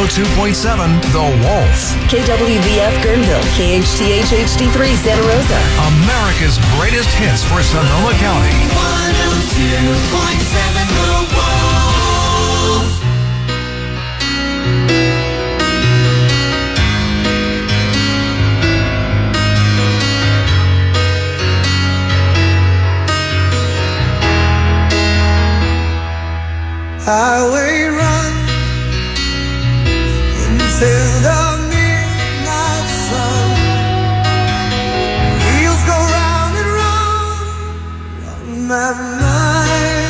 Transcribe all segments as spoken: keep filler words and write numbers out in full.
oh two point seven The Wolf. K W V F Guerneville, K H T H H D three Santa Rosa. America's greatest hits for Sonoma County. one oh two point seven The Wolf. Highway run into the midnight sun. Wheels go round and round on my mind.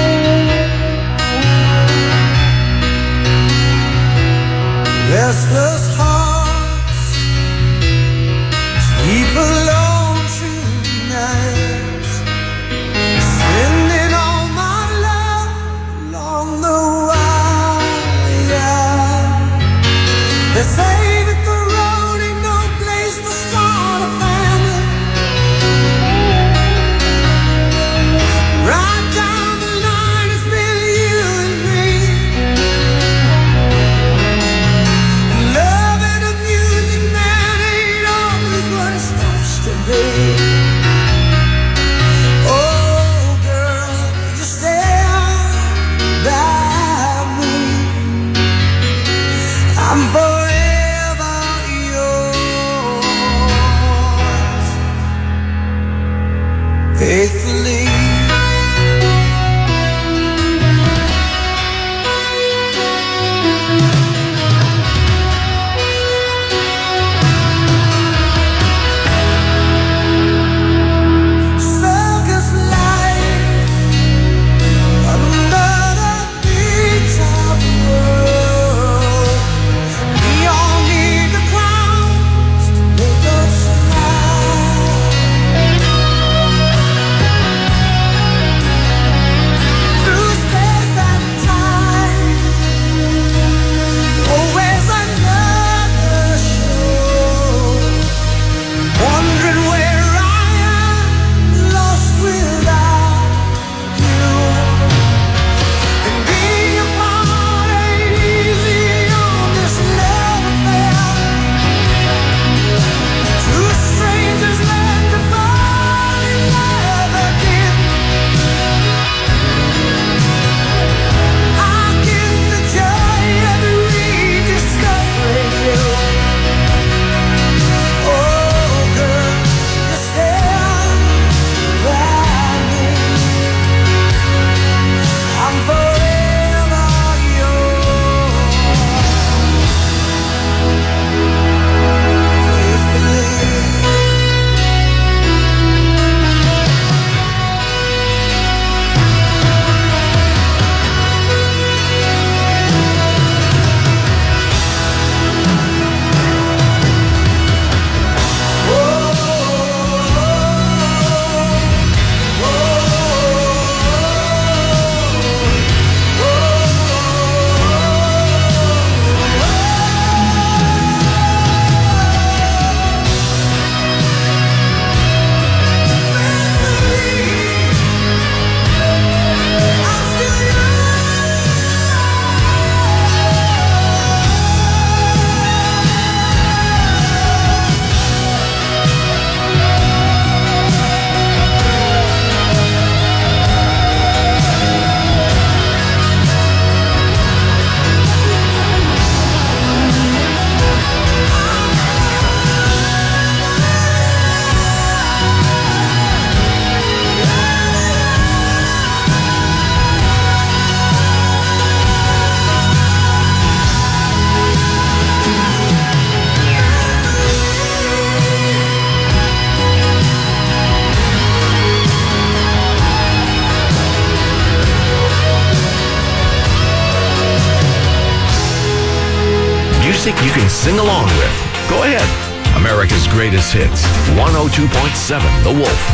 Restless hearts sleep alone through nights, sending all my love along the wire. They say that the road ain't no place to start a family. Right down the line, it's been you and me. And love and the music, man, ain't always what it's supposed to be. Oh, girl, you stand by me. I'm forever yours, faithfully. Circus life under the big top world. We all need the clowns to make us smile. Through space and time, always another show. Wondering where I am, lost without you. And being apart ain't easy on this love affair. Two strangers learn to fall in love again. I get the joy of rediscovering you. Oh, girl, you stand by me. I'm forever yours, faithfully. I'm still Music you can sing along with. Go ahead. America's greatest hits. one oh two point seven The Wolf.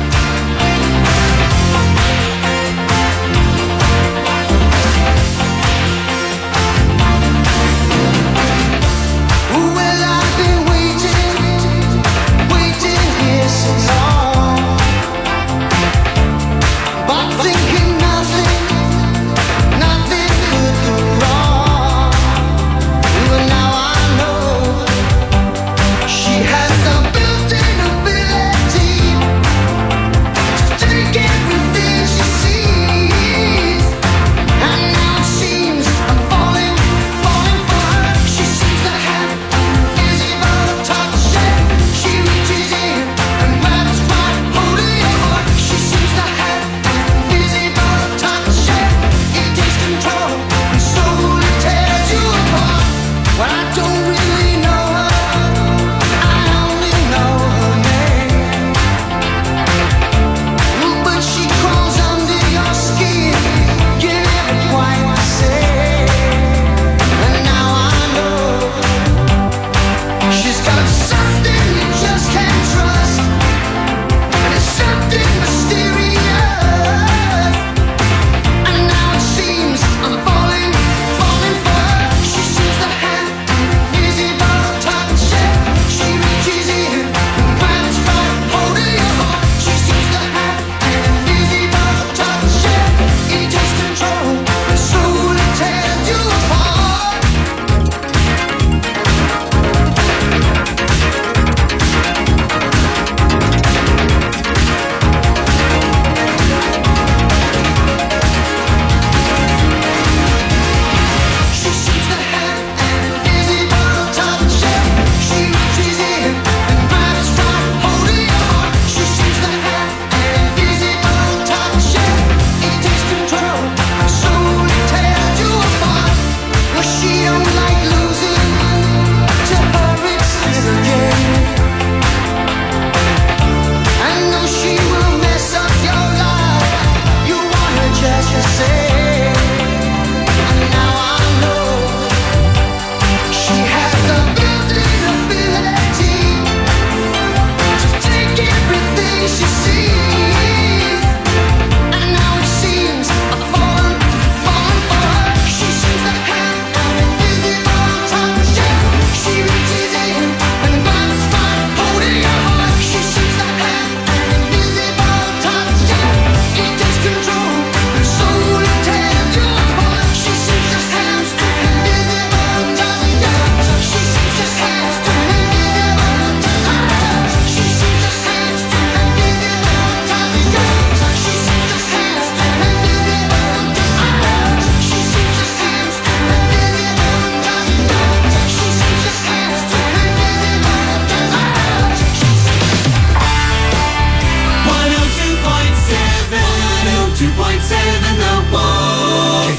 Well, I've been waiting, waiting here so long, but thinking nothing, nothing could go wrong.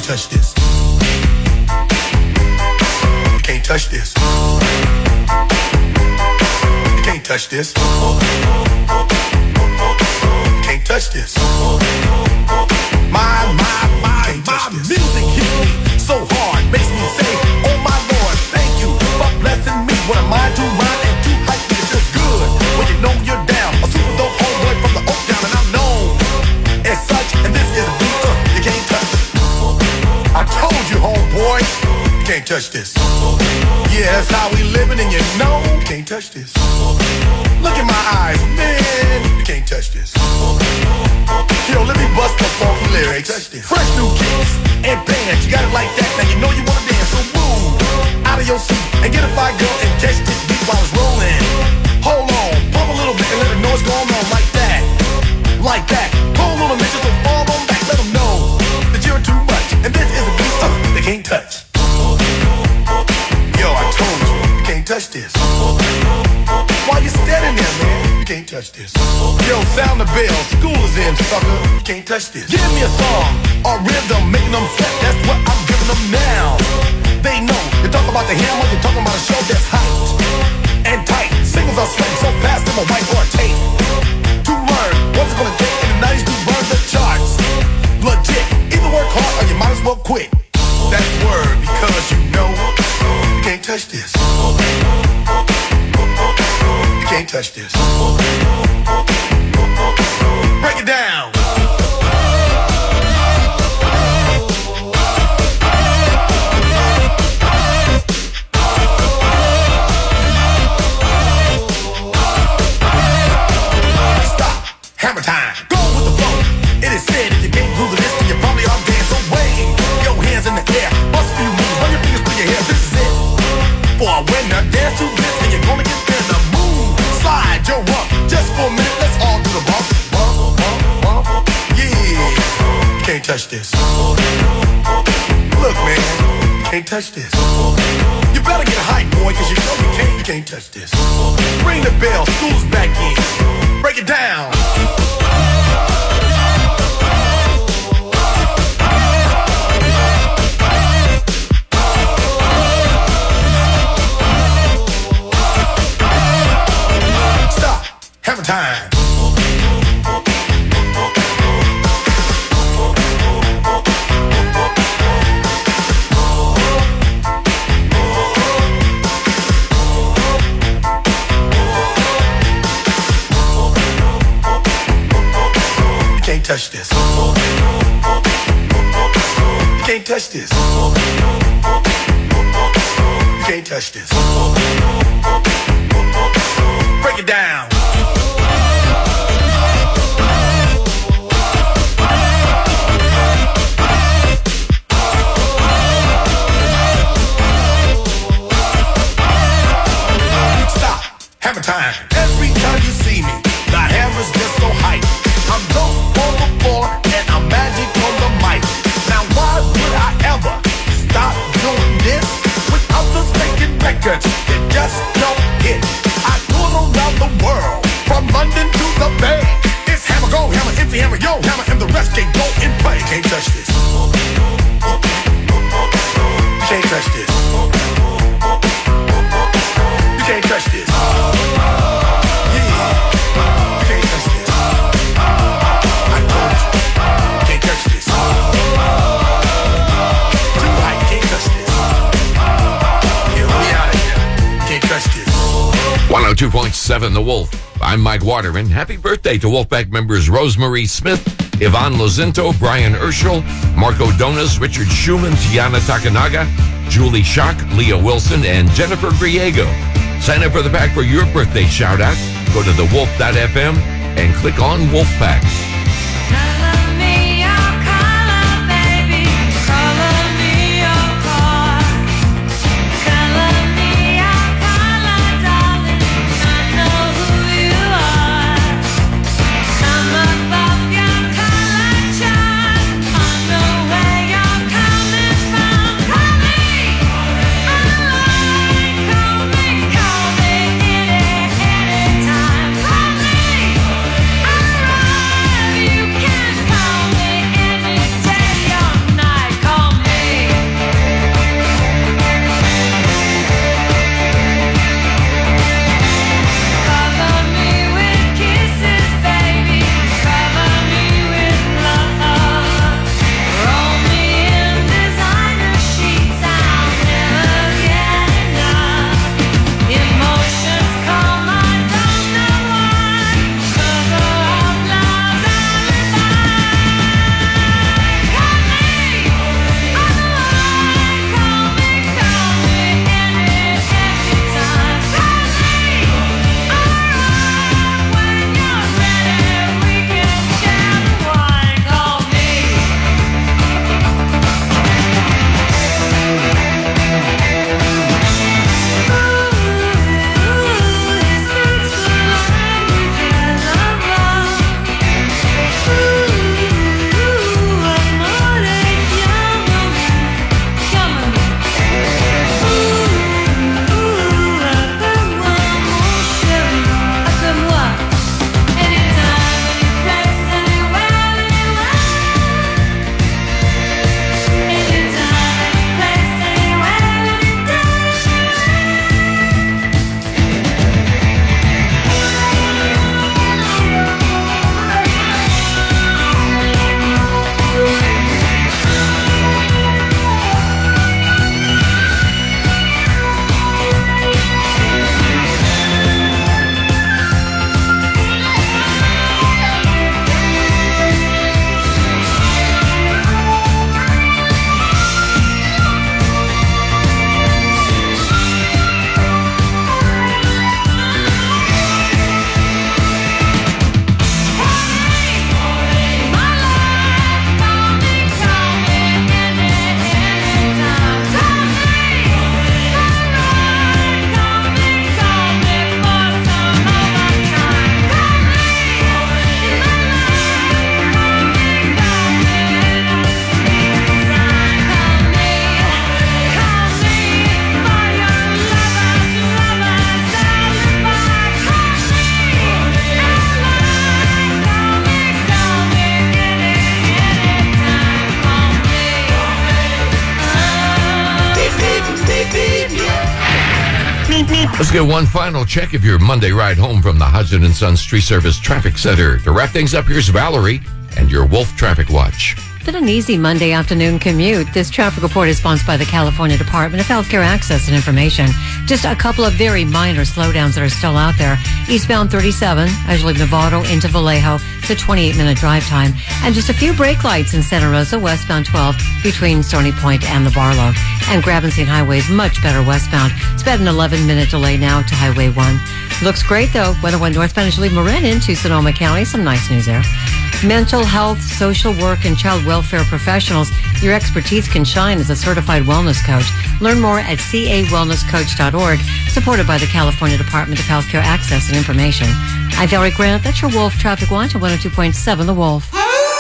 touch this. You can't touch this. You can't touch this. You can't touch this. My, my, my, my music hits me so hard, makes me say, oh my Lord, thank you for blessing me. What am I to rhyme and to hype me? It feels good when you know you're down. A super dope homeboy from the Oak Town, and I'm known as such. And this is a beat uh, you can't touch. I told you, homeboy, you can't touch this. Yeah, that's how we living, and you know you can't touch this. Look in my eyes, man, you can't touch this. Yo, let me bust the funky lyrics. Fresh new kicks and bands, you got it like that. Now you know you wanna dance, so move out of your seat and get a fire girl and catch this beat while it's rolling. Hold on, pump a little bit and let them know what's going on like that, like that. Hold on a minute, just fall on back, let them know that you're too much. And this is a beat uh, they can't touch. Yo, I told you, you can't touch this. Why you standing there, man? You can't touch this. Yo, sound the bell, school is in, sucker. You can't touch this. Give me a song or rhythm, making them sweat. That's what I'm giving them now. They know. You talk about the hammer, you're talking about a show that's hyped and tight. Singles are sweating so fast, I'm a whiteboard tape. To learn what's it gonna take in the nineties to burn the charts. Legit. Either work hard or you might as well quit. That's word, because you know you can't touch this. You can't touch this. Break it down. Stop. Hammer time. Go with the flow. It is said if you can't groove this, then you probably are dance away. Your hands in the air. Bust a few moves. Run your fingers through your hair. This is it. For a winner, dance to this, and you're gonna get there. The move, slide, your rump. Just for a minute, let's all do the bump, bump, bump, bump. Yeah, can't touch this. Look, man, can't touch this. You better get hype, boy, cause you know you can't, you can't touch this. Ring the bell, school's back in. Break it down. Hammer time. You can't touch this. You can't touch this. You can't touch this. Break it down. Hammer time. Every time you see me, the hammer's just so hype. I'm dope on the floor and I'm magic on the mic. Now why would I ever stop doing this without the spanking records that just don't hit? I tour around the world, from London to the Bay. It's hammer go, hammer empty, hammer yo, hammer and the rest can go and play. Can't touch this. You can't touch this. You can't touch this. one oh two point seven The Wolf. I'm Mike Waterman. Happy birthday to Wolfpack members Rosemary Smith, Yvonne Lozinto, Brian Urschel, Marco Donas, Richard Schumann, Tiana Takanaga, Julie Schock, Leah Wilson, and Jennifer Griego. Sign up for the pack for your birthday shout-out. Go to the wolf dot f m and click on Wolfpack. Let's get one final check of your Monday ride home from the Hudson and Sons Tree Service Traffic Center. To wrap things up, here's Valerie and your Wolf Traffic Watch. Been an easy Monday afternoon commute. This traffic report is sponsored by the California Department of Healthcare Access and Information. Just a couple of very minor slowdowns that are still out there. Eastbound thirty-seven, as you leave Novato into Vallejo, it's a twenty-eight minute drive time. And just a few brake lights in Santa Rosa, westbound twelve, between Stony Point and the Barlow. And Gravenstein Highway is much better westbound. It's about an eleven minute delay now to Highway one. Looks great, though. one oh one northbound as you leave Marin into Sonoma County. Some nice news there. Mental health, social work, and child welfare professionals, your expertise can shine as a certified wellness coach. Learn more at c a wellness coach dot org, supported by the California Department of Healthcare Access and Information. I'm Valerie Grant. That's your Wolf Traffic Watch at one oh two point seven The Wolf.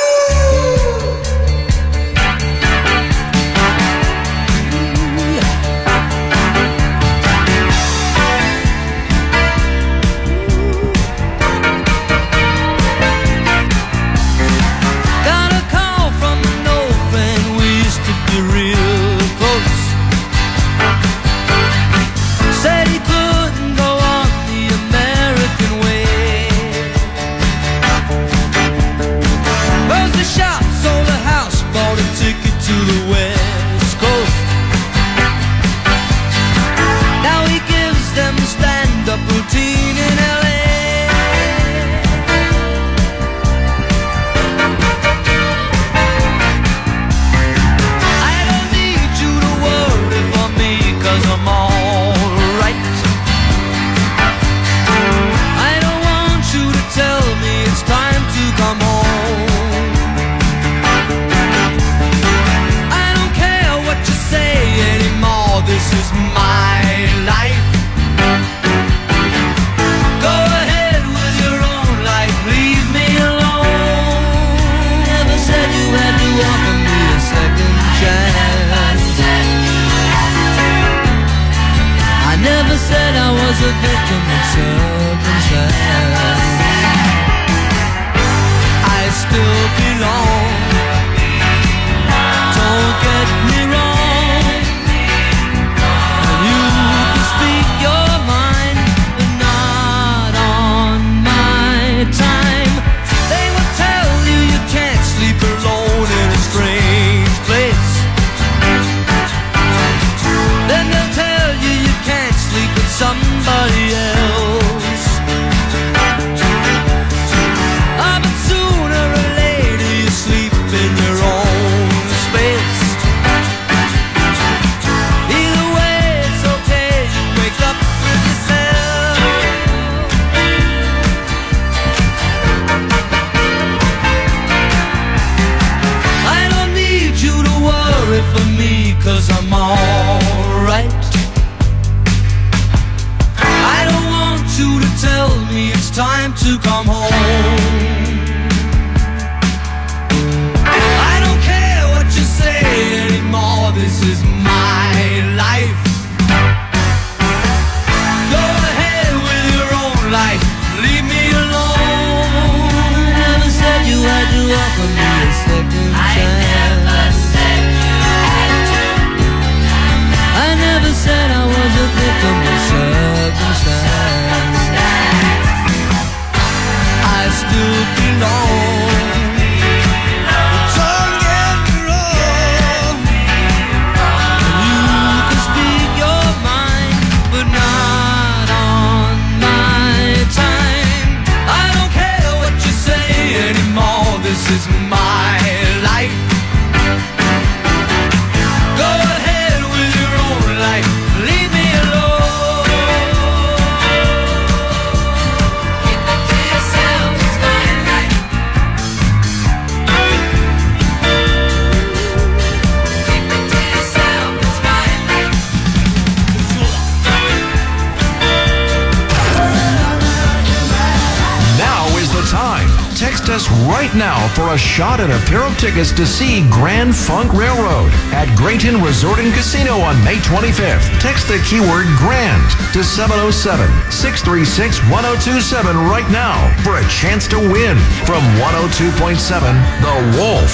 Right now for a shot at a pair of tickets to see Grand Funk Railroad at Grayton Resort and Casino on May twenty-fifth. Text the keyword GRAND to seven oh seven, six three six, one oh two seven right now for a chance to win from one oh two point seven The Wolf.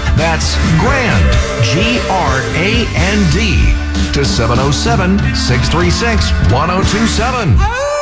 That's GRAND, G R A N D, to seven oh seven, six three six, one oh two seven.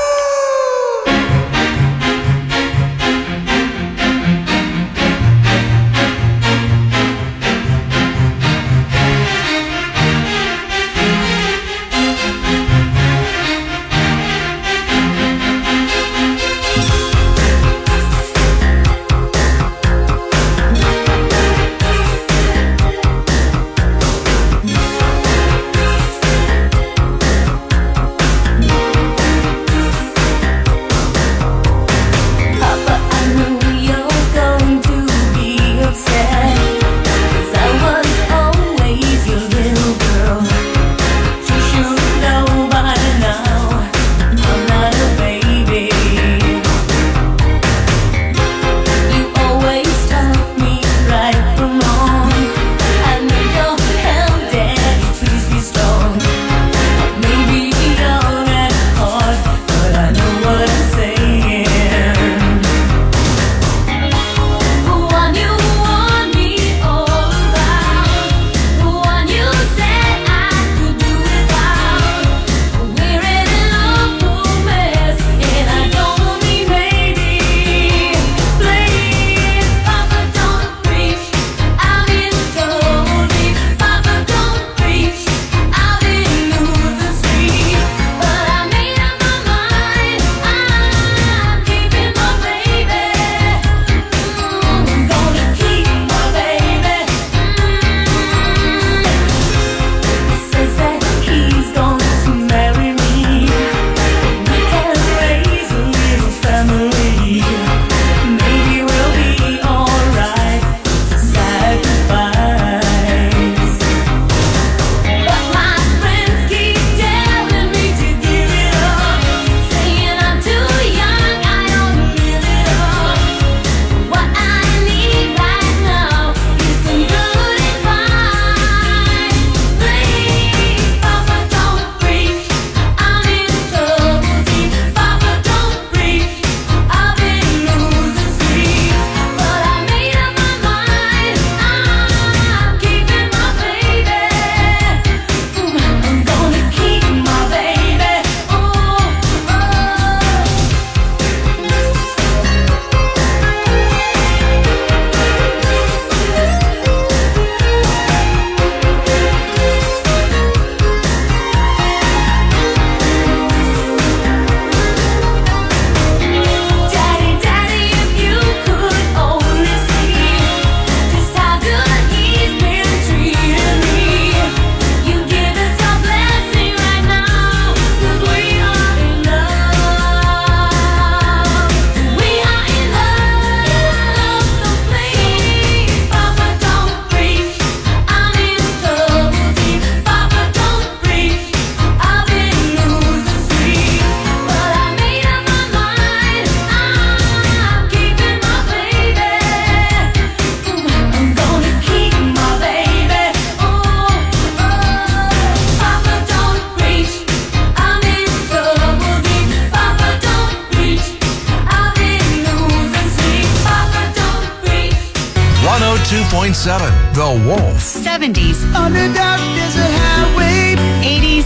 one oh two point seven, The Wolf. seventies. On the dark desert highway. eighties.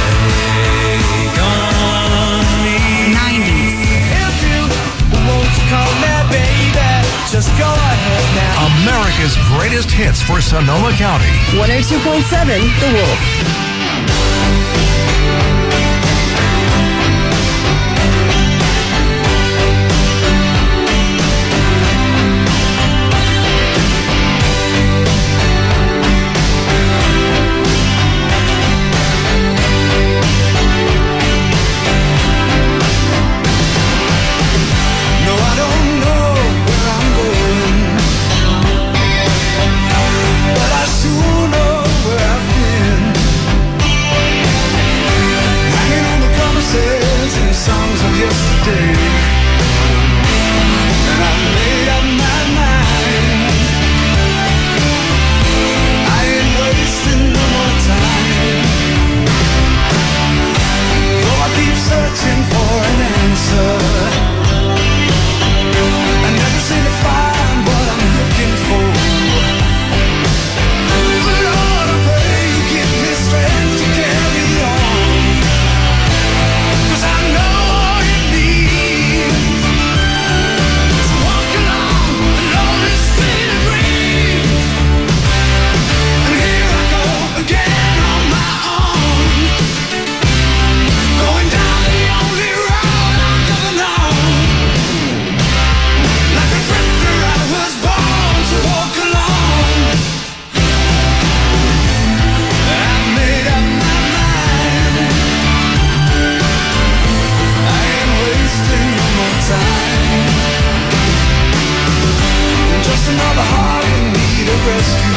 nineties. If you won't call me baby, just go ahead now. America's greatest hits for Sonoma County. one oh two point seven, The Wolf. But I sure know where I've been. Yes.